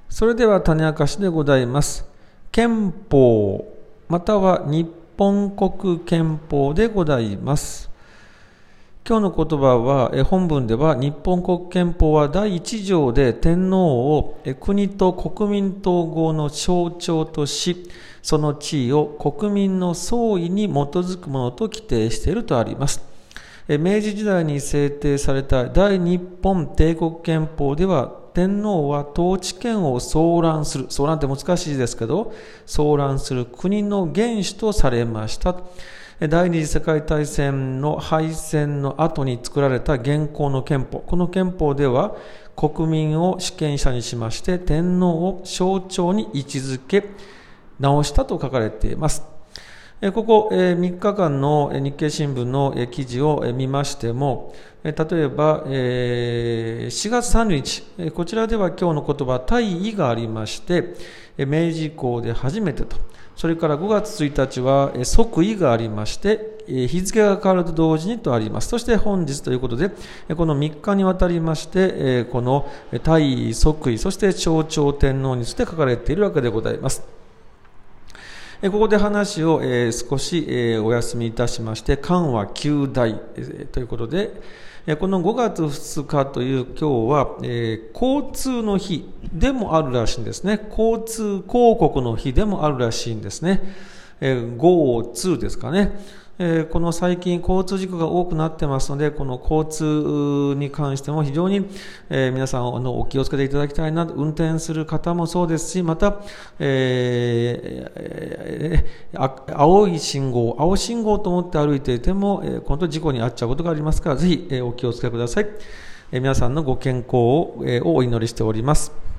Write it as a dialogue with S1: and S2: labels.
S1: それでは種明かしでございます。憲法または日本国憲法でございます。今日の言葉は本文では日本国憲法は第1条で天皇を国と国民統合の象徴とし、その地位を国民の総意に基づくものと規定しているとあります。明治時代に制定された大日本帝国憲法では、天皇は統治権を総覧する、総覧って難しいですけど、総覧する国の元首とされました。第二次世界大戦の敗戦の後に作られた現行の憲法、この憲法では国民を主権者にしまして天皇を象徴に位置づけ直したと書かれています。ここ3日間の日経新聞の記事を見ましても、例えば4月30日、こちらでは今日の言葉大義がありまして、明治以降で初めてと。それから5月1日は即位がありまして、日付が変わると同時にとあります。そして本日ということで、この3日にわたりまして、この大位、即位、そして象徴天皇について書かれているわけでございます。ここで話を少しお休みいたしまして、漢は9代ということで、この5月2日という今日は交通の日でもあるらしいんですね。交通広告の日でもあるらしいんですね。交通ですかね。この最近交通事故が多くなってますので、この交通に関しても非常に皆さんお気をつけていただきたいなと。運転する方もそうですし、また青信号と思って歩いていても本当に事故に遭っちゃうことがありますから、ぜひお気をつけください。皆さんのご健康をお祈りしております。